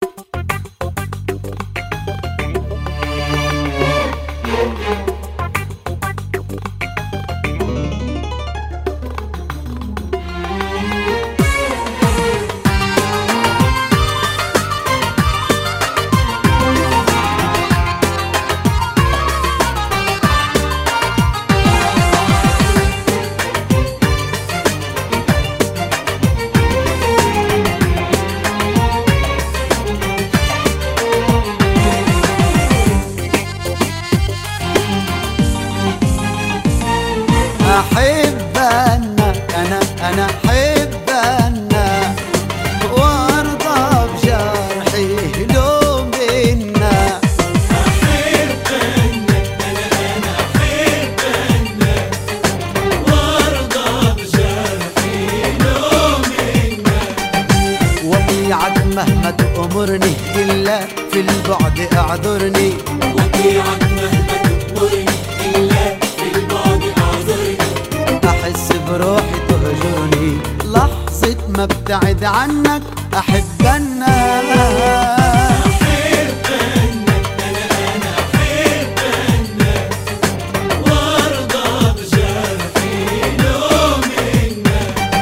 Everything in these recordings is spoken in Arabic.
أحب أنا أحب أنا وأرضى بجرحي لو منا. أحب أنا أحب أنا وأرضى بجرحي لو منا. وطيعك مهما تأمرني إلا في البعد أعذرني. وطيعك مهما تأمرني إلا في البعد أعذرني. أحس بروحي تهجرني لحظة ما ابتعد عنك أحب أنا. أحب أنا أحب أنا وأرضى بجرحي لو منا.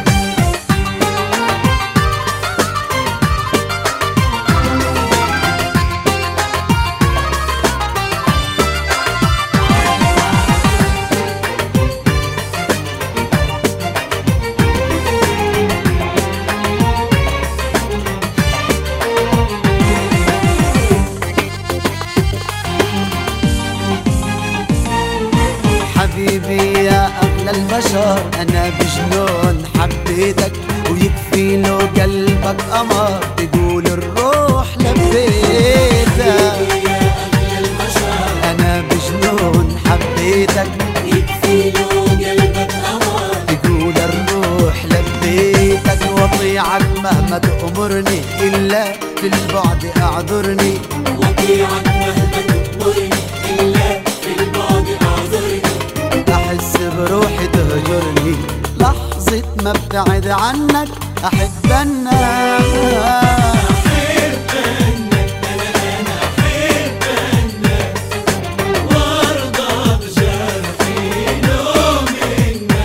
حبيبي يا أغلى البشر أنا بجنون حبيتك ويكفي لو قلبك قمر تقول الروح لبيتك. يا أغلى البشر أنا بجنون حبيتك يكفي لو قلبك قمر تقول الروح لبيتك. وطيعك مهما تأمرني إلا في البعد أعذرني. وطيعك مهما تأمرني إلا في البعد أعذرني. أحس بروحي تهجرني لحظة ما ابتعد عنك أحب أنا. أحب أنا أحب أنا وأرضى بجرحي لو منا.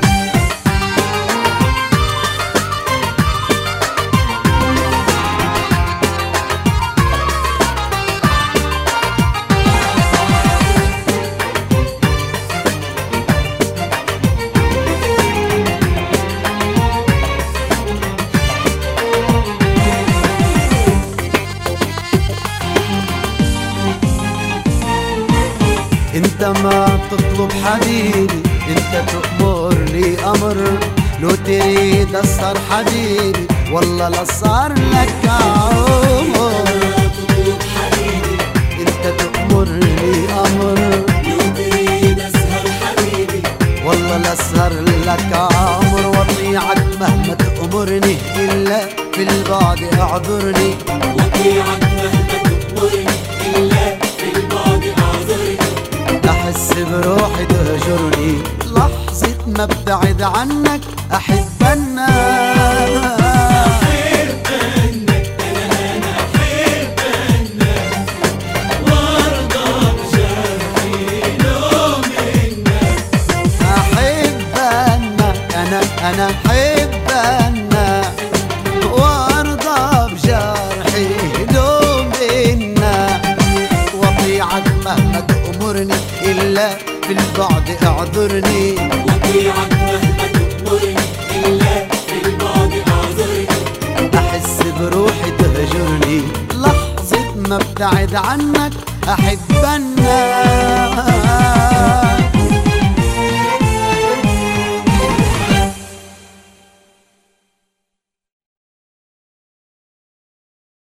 انت ما تطلب حبيبي انت تأمرني أمر. لو تريد أسهر حبيبي والله لصار لك عمر. تطلب حبيبي انت تأمرني أمر لو تريد أسهر حبيبي والله لسهر لك عمر. وطيعك مهما تأمرني إلا في البعد أعذرني. وطيعك مهما تأمرني إلا في البعد أعذرني. أحس بروحي تهجرني لحظة ما ابتعد عنك أحب أنا. أحب أنا أحب أنا وأرضى بجرحي لو منا. أحب أنا أحب أنا وأرضى بجرحي لو منا. وطيعك مهما تأمرني إلا في البعد أعذرني. وطيعك مهما تأمرني إلا في البعد أعذرني. أحس بروحي تهجرني لحظة ما ابتعد عنك أحب أنا.